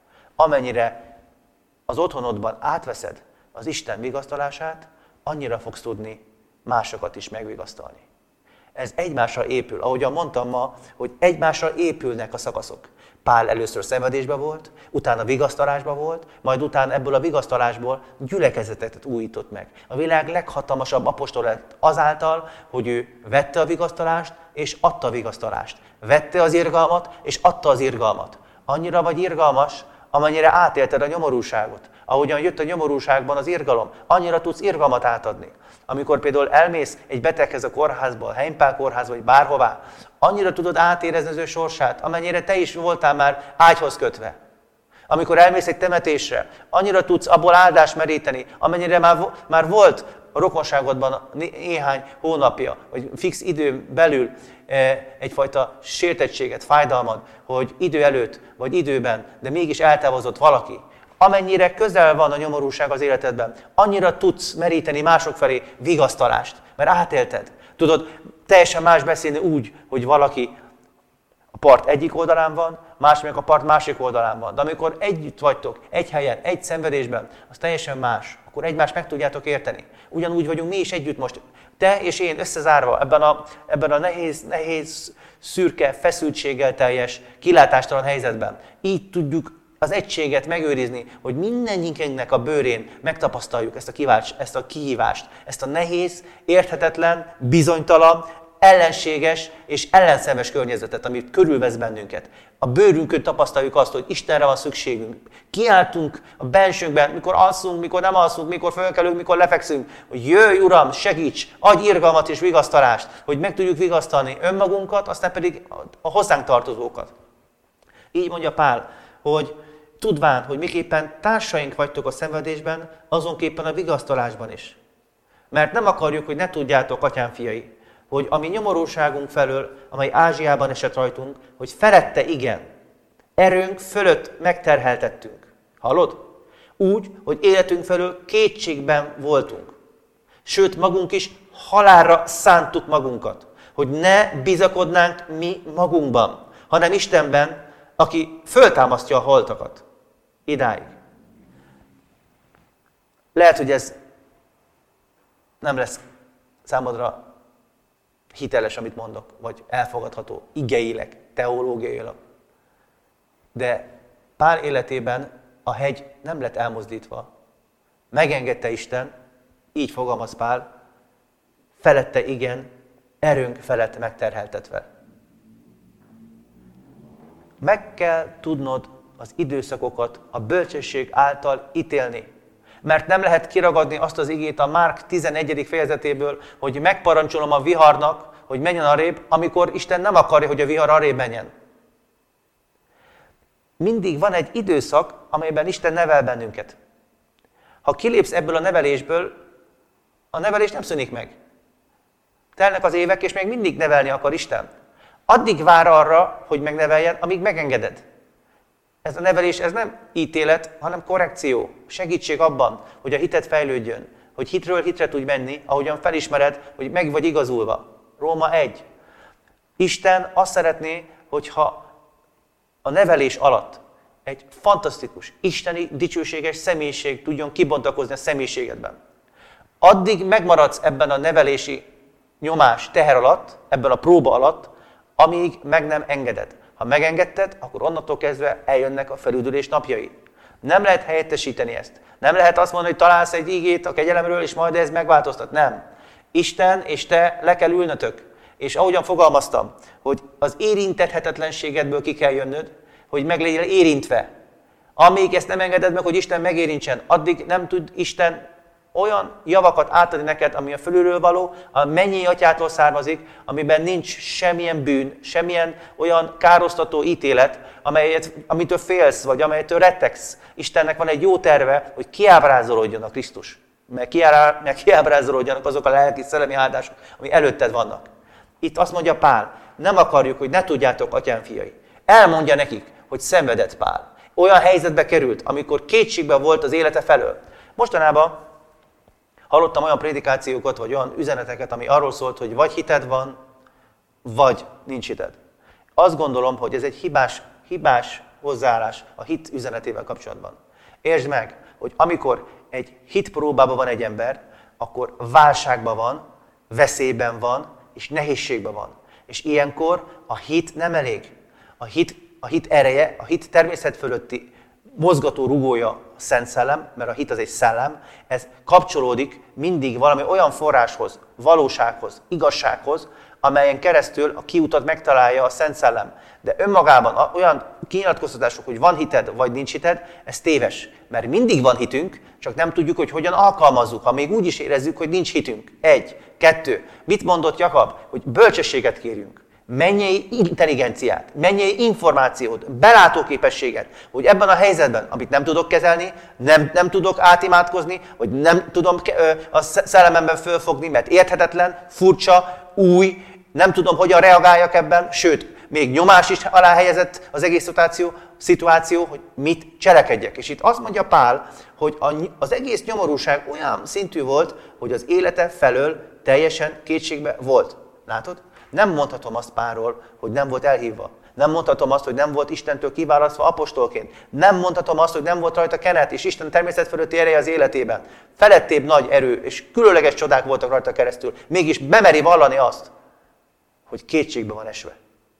Amennyire az otthonodban átveszed az Isten vigasztalását, annyira fogsz tudni másokat is megvigasztalni. Ez egymásra épül. Ahogyan mondtam ma, hogy egymásra épülnek a szakaszok. Pál először szenvedésbe volt, utána vigasztalásba volt, majd utána ebből a vigasztalásból gyülekezetet újított meg. A világ leghatalmasabb apostol lett azáltal, hogy ő vette a vigasztalást és adta a vigasztalást. Vette az irgalmat és adta az irgalmat. Annyira vagy irgalmas, amennyire átélted a nyomorúságot. Ahogyan jött a nyomorúságban az irgalom, annyira tudsz irgalmat átadni. Amikor például elmész egy beteghez a kórházba, a Heimpál kórházba, vagy bárhová, annyira tudod átérezni az ő sorsát, amennyire te is voltál már ágyhoz kötve. Amikor elmész egy temetésre, annyira tudsz abból áldást meríteni, amennyire már, már volt a rokonságodban néhány hónapja, vagy fix időn belül egyfajta sértettséget, fájdalmad, hogy idő előtt, vagy időben, de mégis eltávozott valaki. Amennyire közel van a nyomorúság az életedben, annyira tudsz meríteni mások felé vigasztalást, mert átélted. Tudod, teljesen más beszélni úgy, hogy valaki a part egyik oldalán van, más meg a part másik oldalán van. De amikor együtt vagytok, egy helyen, egy szenvedésben, az teljesen más. Akkor egymást meg tudjátok érteni. Ugyanúgy vagyunk mi is együtt most. Te és én összezárva ebben a, ebben a nehéz, nehéz, szürke, feszültséggel teljes, kilátástalan helyzetben. Így tudjuk az egységet megőrizni, hogy mindennyinknek a bőrén megtapasztaljuk ezt a, kívást, ezt a kihívást, ezt a nehéz, érthetetlen, bizonytalan, ellenséges és ellenszenves környezetet, amit körülvesz bennünket. A bőrünkön tapasztaljuk azt, hogy Istenre van szükségünk. Kiáltunk a bensőnkben, mikor alszunk, mikor nem alszunk, mikor fölkelünk, mikor lefekszünk, hogy jöjj, Uram, segíts, adj irgalmat és vigasztalást, hogy meg tudjuk vigasztalni önmagunkat, aztán pedig a hozzánk tartozókat. Így mondja Pál, hogy tudván, hogy miképpen társaink vagytok a szenvedésben, azonképpen a vigasztalásban is. Mert nem akarjuk, hogy ne tudjátok, atyám fiai, hogy a mi nyomorúságunk felől, amely Ázsiában esett rajtunk, hogy felette igen, erőnk fölött megterheltettünk. Hallod? Úgy, hogy életünk felől kétségben voltunk. Sőt, magunk is halálra szántuk magunkat, hogy ne bizakodnánk mi magunkban, hanem Istenben, aki föltámasztja a holtakat. Idáig. Lehet, hogy ez nem lesz számodra hiteles, amit mondok, vagy elfogadható, igeileg, teológiailag. De Pál életében a hegy nem lett elmozdítva. Megengedte Isten, így fogalmaz Pál, felette igen, erőnk felett megterheltetve. Meg kell tudnod az időszakokat a bölcsesség által ítélni. Mert nem lehet kiragadni azt az igét a Márk tizenegyedik fejezetéből, hogy megparancsolom a viharnak, hogy menjen arrébb, amikor Isten nem akarja, hogy a vihar arrébb menjen. Mindig van egy időszak, amelyben Isten nevel bennünket. Ha kilépsz ebből a nevelésből, a nevelés nem szűnik meg. Telnek az évek, és még mindig nevelni akar Isten. Addig vár arra, hogy megneveljen, amíg megengeded. Ez a nevelés, ez nem ítélet, hanem korrekció, segítség abban, hogy a hited fejlődjön, hogy hitről hitre tudj menni, ahogyan felismered, hogy meg vagy igazulva. Róma egy. Isten azt szeretné, hogyha a nevelés alatt egy fantasztikus, isteni, dicsőséges személyiség tudjon kibontakozni a személyiségedben. Addig megmaradsz ebben a nevelési nyomás, teher alatt, ebben a próba alatt, amíg meg nem engeded. Ha megengedted, akkor onnantól kezdve eljönnek a felüdülés napjai. Nem lehet helyettesíteni ezt. Nem lehet azt mondani, hogy találsz egy ígét a kegyelemről, és majd ez megváltoztat. Nem. Isten és te le kell ülnötök. És ahogyan fogalmaztam, hogy az érintethetetlenségedből ki kell jönnöd, hogy meg legyél érintve. Amíg ezt nem engeded meg, hogy Isten megérintsen, addig nem tud Isten olyan javakat átadni neked, ami a fölülről való, a mennyi atyától származik, amiben nincs semmilyen bűn, semmilyen olyan károsztató ítélet, amelyet, amitől félsz, vagy amelyetől rettegsz. Istennek van egy jó terve, hogy kiábrázolódjon a Krisztus. Mert, kiárá, mert kiábrázolódjanak azok a lelki szellemi áldások, ami előtted vannak. Itt azt mondja Pál, nem akarjuk, hogy ne tudjátok, atyám fiai. Elmondja nekik, hogy szenvedett Pál. Olyan helyzetbe került, amikor kétségben volt az élete felől. Mostanában hallottam olyan prédikációkat, vagy olyan üzeneteket, ami arról szólt, hogy vagy hited van, vagy nincs hited. Azt gondolom, hogy ez egy hibás, hibás hozzáállás a hit üzenetével kapcsolatban. Értsd meg, hogy amikor egy hitpróbában van egy ember, akkor válságban van, veszélyben van, és nehézségben van. És ilyenkor a hit nem elég. A hit, a hit ereje, a hit természet fölötti mozgató rugója a Szent Szellem, mert a hit az egy szellem, ez kapcsolódik mindig valami olyan forráshoz, valósághoz, igazsághoz, amelyen keresztül a kiutat megtalálja a Szent Szellem. De önmagában olyan kinyilatkoztatások, hogy van hited, vagy nincs hited, ez téves. Mert mindig van hitünk, csak nem tudjuk, hogy hogyan alkalmazzuk, ha még úgy is érezzük, hogy nincs hitünk. Egy, kettő. Mit mondott Jakab? Hogy bölcsességet kérjünk. Mennyei intelligenciát, mennyei információt, belátóképességet, hogy ebben a helyzetben, amit nem tudok kezelni, nem, nem tudok átimádkozni, vagy nem tudom a szellememben fölfogni, mert érthetetlen, furcsa, új, nem tudom, hogyan reagáljak ebben, sőt, még nyomás is alá helyezett az egész szituáció, szituáció, hogy mit cselekedjek. És itt azt mondja Pál, hogy az egész nyomorúság olyan szintű volt, hogy az élete felől teljesen kétségbe volt. Látod? Nem mondhatom azt Pálról, hogy nem volt elhívva. Nem mondhatom azt, hogy nem volt Istentől kiválasztva apostolként. Nem mondhatom azt, hogy nem volt rajta kenet, és Isten természet fölötti ereje az életében. Felettébb nagy erő, és különleges csodák voltak rajta keresztül. Mégis bemeri vallani azt, hogy kétségbe van esve.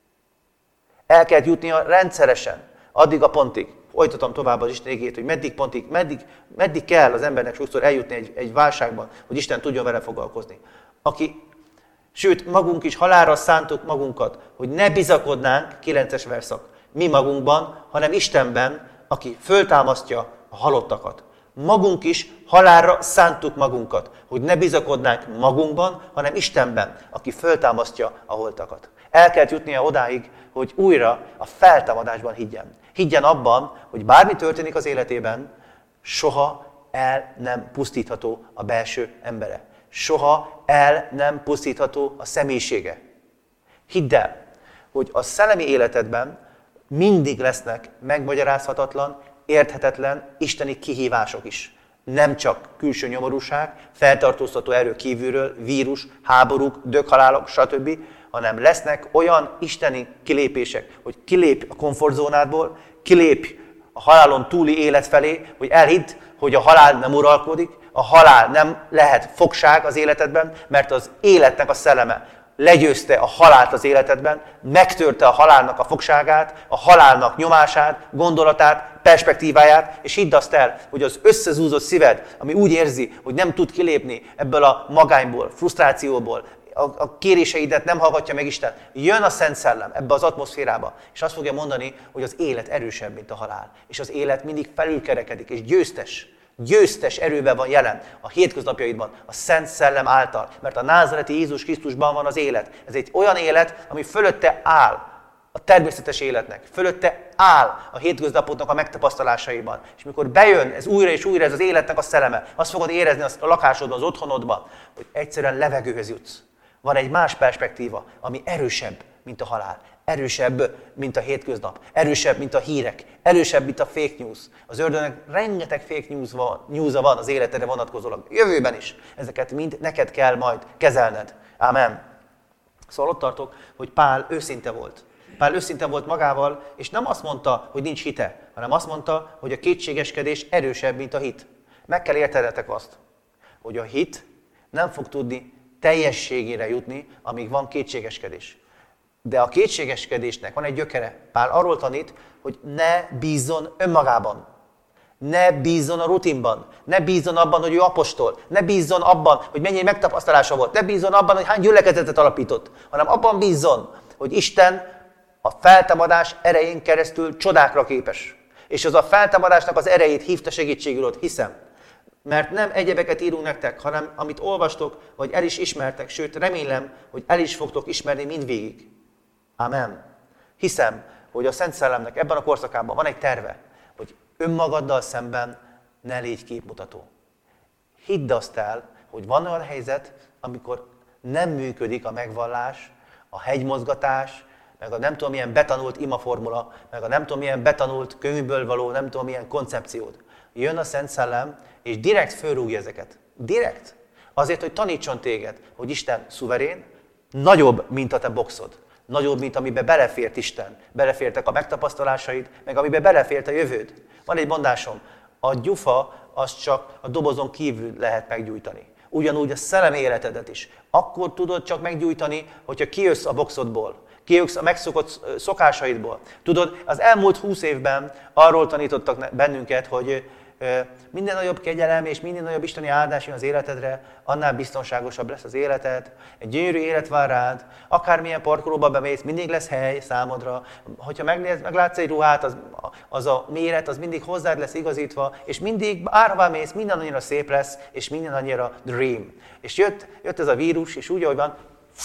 El kell jutnia rendszeresen, addig a pontig. Folytatom tovább az Isten igét, hogy meddig pontig, meddig, meddig kell az embernek sokszor eljutni egy, egy válságban, hogy Isten tudjon vele foglalkozni. Aki Sőt, magunk is halálra szántuk magunkat, hogy ne bizakodnánk, kilences verszak, mi magunkban, hanem Istenben, aki föltámasztja a halottakat. Magunk is halálra szántuk magunkat, hogy ne bizakodnánk magunkban, hanem Istenben, aki föltámasztja a holtakat. El kell jutnia odáig, hogy újra a feltámadásban higgyen. Higgyen abban, hogy bármi történik az életében, soha el nem pusztítható a belső embere. Soha el nem pusztítható a személyisége. Hidd el, hogy a szellemi életedben mindig lesznek megmagyarázhatatlan, érthetetlen isteni kihívások is. Nem csak külső nyomorúság, feltartóztató erő kívülről, vírus, háborúk, döghalálok, stb., hanem lesznek olyan isteni kilépések, hogy kilép a komfortzónádból, kilép a halálon túli élet felé, hogy elhidd, hogy a halál nem uralkodik, a halál nem lehet fogság az életedben, mert az életnek a szelleme legyőzte a halált az életedben, megtörte a halálnak a fogságát, a halálnak nyomását, gondolatát, perspektíváját, és hidd azt el, hogy az összezúzott szíved, ami úgy érzi, hogy nem tud kilépni ebből a magányból, frusztrációból, a, a kéréseidet nem hallgatja meg Isten, jön a Szent Szellem ebbe az atmoszférába, és azt fogja mondani, hogy az élet erősebb, mint a halál. És az élet mindig felülkerekedik, és győztes. Győztes erőben van jelen a hétköznapjaidban, a Szent Szellem által, mert a názareti Jézus Krisztusban van az élet. Ez egy olyan élet, ami fölötte áll a természetes életnek, fölötte áll a hétköznapoknak a megtapasztalásaiban. És mikor bejön ez újra és újra ez az életnek a szelleme, azt fogod érezni a lakásodban, az otthonodban, hogy egyszerűen levegőhöz jutsz. Van egy más perspektíva, ami erősebb, mint a halál. Erősebb, mint a hétköznap. Erősebb, mint a hírek. Erősebb, mint a fake news. Az ördögnek rengeteg fake news van, news-a van az életedre vonatkozólag. Jövőben is. Ezeket mind neked kell majd kezelned. Ámen. Szóval ott tartok, hogy Pál őszinte volt. Pál őszinte volt magával, és nem azt mondta, hogy nincs hite, hanem azt mondta, hogy a kétségeskedés erősebb, mint a hit. Meg kell értenetek azt, hogy a hit nem fog tudni teljességére jutni, amíg van kétségeskedés. De a kétségeskedésnek van egy gyökere. Pál arról tanít, hogy ne bízzon önmagában. Ne bízzon a rutinban. Ne bízzon abban, hogy ő apostol. Ne bízzon abban, hogy mennyi megtapasztalása volt. Ne bízzon abban, hogy hány gyülekezetet alapított. Hanem abban bízzon, hogy Isten a feltámadás erején keresztül csodákra képes. És az a feltámadásnak az erejét hívta segítségül ott, hiszem. Mert nem egyebeket írunk nektek, hanem amit olvastok, vagy el is ismertek, sőt remélem, hogy el is fogtok ismerni mindvégig. Amen. Hiszem, hogy a Szent Szellemnek ebben a korszakában van egy terve, hogy önmagaddal szemben ne légy képmutató. Hidd azt el, hogy van olyan helyzet, amikor nem működik a megvallás, a hegymozgatás, meg a nem tudom milyen betanult imaformula, meg a nem tudom milyen betanult könyvből való nem tudom milyen koncepciót. Jön a Szent Szellem, és direkt fölrúgja ezeket. Direkt. Azért, hogy tanítson téged, hogy Isten szuverén, nagyobb, mint a te boxod. Nagyobb, mint amiben belefért Isten. Belefértek a megtapasztalásaid, meg amiben belefért a jövőd. Van egy mondásom, a gyufa az csak a dobozon kívül lehet meggyújtani. Ugyanúgy a szellemi életedet is. Akkor tudod csak meggyújtani, hogyha kijössz a boxodból. Kijössz a megszokott szokásaidból. Tudod, az elmúlt húsz évben arról tanítottak bennünket, hogy minden nagyobb kegyelem és minden nagyobb isteni áldás jön az életedre, annál biztonságosabb lesz az életed, egy gyönyörű élet vár rád, akármilyen parkolóba bemész, mindig lesz hely számodra, hogyha megnéz, meglátsz egy ruhát, az, az a méret, az mindig hozzád lesz igazítva, és mindig bárhová mész, minden annyira szép lesz, és minden annyira dream. És jött, jött ez a vírus, és úgy, ahogy van,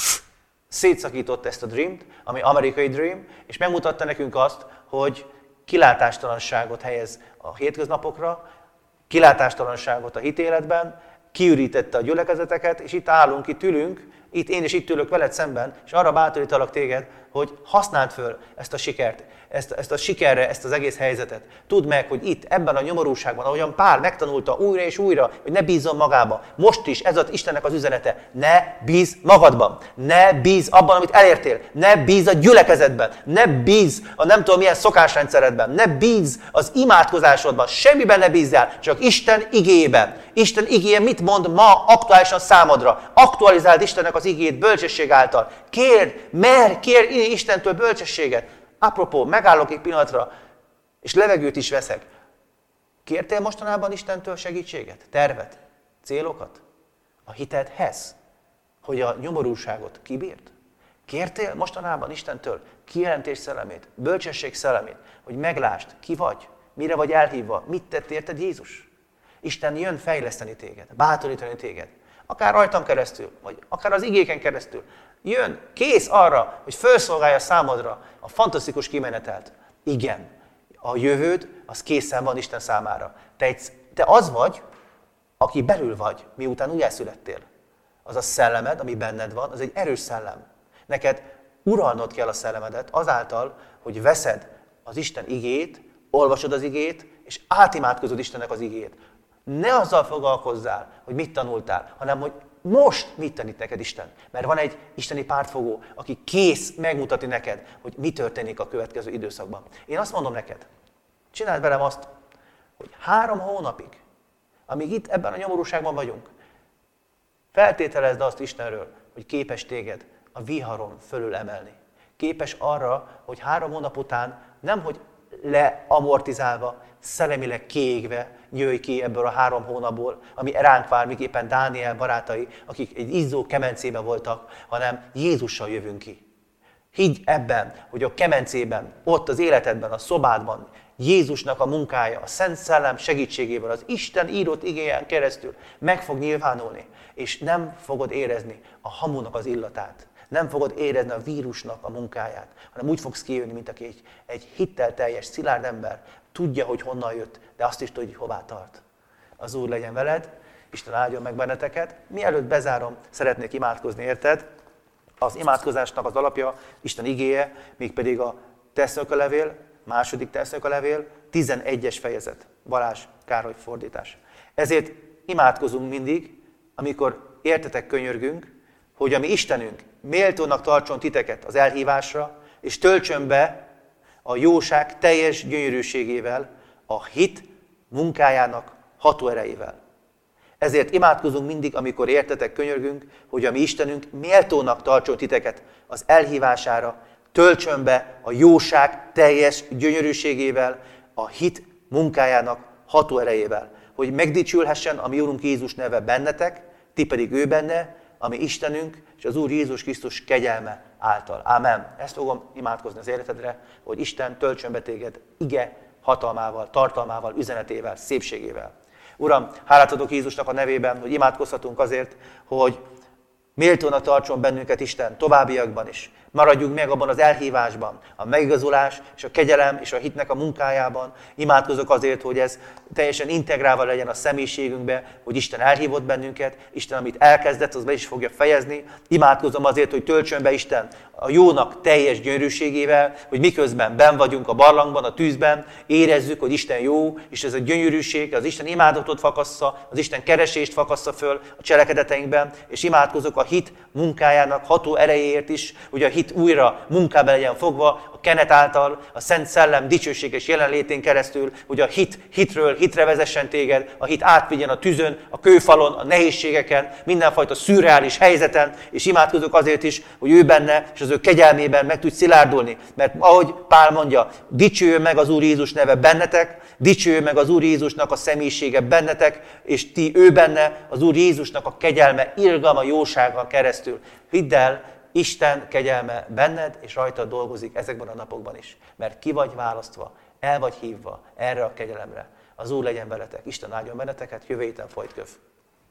szétszakított ezt a dreamt, ami amerikai dream, és megmutatta nekünk azt, hogy kilátástalanságot helyez a hétköznapokra, kilátástalanságot a hitéletben, kiürítette a gyülekezeteket, és itt állunk, itt ülünk, itt én is itt ülök veled szemben, és arra bátorítalak téged, hogy használd föl ezt a sikert, ezt, ezt a sikerre, ezt az egész helyzetet. Tudd meg, hogy itt, ebben a nyomorúságban, ahogyan Pál megtanulta újra és újra, hogy ne bízzon magába. Most is ez az Istennek az üzenete. Ne bízz magadban. Ne bízz abban, amit elértél. Ne bízz a gyülekezetben. Ne bízz a nem tudom milyen szokásrendszeredben. Ne bízz az imádkozásodban. Semmiben ne bízzál, csak Isten igéjében. Isten igéje mit mond ma aktuálisan számodra? Aktualizáld Istennek az igéjét bölcsesség által. Kérd, merj, kérd Istentől bölcsességet. Apropó, megállok egy pillanatra, és levegőt is veszek. Kértél mostanában Istentől segítséget, tervet, célokat? A hitedhez? hogy a nyomorúságot kibírt? Kértél mostanában Istentől kijelentés szellemét, bölcsesség szellemét, hogy meglásd, ki vagy, mire vagy elhívva, mit tett érted Jézus? Isten jön fejleszteni téged, bátorítani téged, akár rajtam keresztül, vagy akár az igéken keresztül. Jön, kész arra, hogy felszolgálja számodra a fantasztikus kimenetelt. Igen, a jövőd az készen van Isten számára. Te, egy, te az vagy, aki belül vagy, miután újjászülettél. Az a szellemed, ami benned van, az egy erős szellem. Neked uralnod kell a szellemedet azáltal, hogy veszed az Isten igét, olvasod az igét, és átimádkozod Istennek az igét. Ne azzal foglalkozzál, hogy mit tanultál, hanem hogy most mit tanít neked Isten. Mert van egy isteni pártfogó, aki kész megmutatni neked, hogy mi történik a következő időszakban. Én azt mondom neked, csináld velem azt, hogy három hónapig, amíg itt ebben a nyomorúságban vagyunk, feltételezd azt Istenről, hogy képes téged a viharon fölül emelni. Képes arra, hogy három hónap után nemhogy leamortizálva, szellemileg kiégve jöjj ki ebből a három hónapból, ami ránk vár, míg éppen Dániel barátai, akik egy izzó kemencében voltak, hanem Jézussal jövünk ki. Higgy ebben, hogy a kemencében, ott az életedben, a szobádban Jézusnak a munkája, a Szent Szellem segítségével, az Isten írott igéjén keresztül meg fog nyilvánulni, és nem fogod érezni a hamunak az illatát. Nem fogod érezni a vírusnak a munkáját, hanem úgy fogsz kijönni, mint aki egy, egy hittel teljes, szilárd ember. Tudja, hogy honnan jött, de azt is tudja, hogy hová tart. Az Úr legyen veled, Isten áldjon meg benneteket. Mielőtt bezárom, szeretnék imádkozni érted. Az imádkozásnak az alapja Isten igéje, mégpedig a Tesszalonikai, második Tesszalonikai levél, tizenegyes fejezet. Balázs Károly fordítás. Ezért imádkozunk mindig, amikor értetek könyörgünk, hogy a mi Istenünk méltónak tartson titeket az elhívásra, és töltsön be a jóság teljes gyönyörűségével, a hit munkájának ható erejével. Ezért imádkozunk mindig, amikor értetek könyörgünk, hogy a mi Istenünk méltónak tartson titeket az elhívására, töltsön be a jóság teljes gyönyörűségével, a hit munkájának ható erejével, hogy megdicsülhessen a mi Úrunk Jézus neve bennetek, ti pedig ő benne, ami Istenünk és az Úr Jézus Krisztus kegyelme által. Ámen. Ezt fogom imádkozni az életedre, hogy Isten töltsön be téged ige hatalmával, tartalmával, üzenetével, szépségével. Uram, hálát adok Jézusnak a nevében, hogy imádkozhatunk azért, hogy méltónak tartson bennünket Isten továbbiakban is. Maradjunk meg abban az elhívásban, a megigazulás és a kegyelem és a hitnek a munkájában. Imádkozok azért, hogy ez teljesen integrálva legyen a személyiségünkbe, hogy Isten elhívott bennünket, Isten, amit elkezdett, az be is fogja fejezni. Imádkozom azért, hogy töltsön be Isten a jónak teljes gyönyörűségével, hogy miközben benn vagyunk a barlangban, a tűzben, érezzük, hogy Isten jó, és ez a gyönyörűség, az Isten imádatot fakassza, az Isten keresést fakassza föl a cselekedeteinkben, és imádkozok a hit munkájának ható erejéért is, hogy a hit újra munkába legyen fogva, a kenet által, a Szent Szellem dicsőséges jelenlétén keresztül, hogy a hit hitről hitre vezessen téged, a hit átvigyen a tűzön, a kőfalon, a nehézségeken, mindenfajta szürreális helyzeten, és imádkozok azért is, hogy ő benne és az ő kegyelmében meg tudj szilárdulni. Mert ahogy Pál mondja, dicsőjön meg az Úr Jézus neve bennetek, dicsőjön meg az Úr Jézusnak a személyisége bennetek, és ti ő benne, az Úr Jézusnak a kegyelme, irgalma, jósággal keresztül. Hidd el, Isten kegyelme benned és rajtad dolgozik ezekben a napokban is. Mert ki vagy választva, el vagy hívva erre a kegyelemre. Az Úr legyen veletek, Isten áldjon benneteket, jövő héten folyt köv.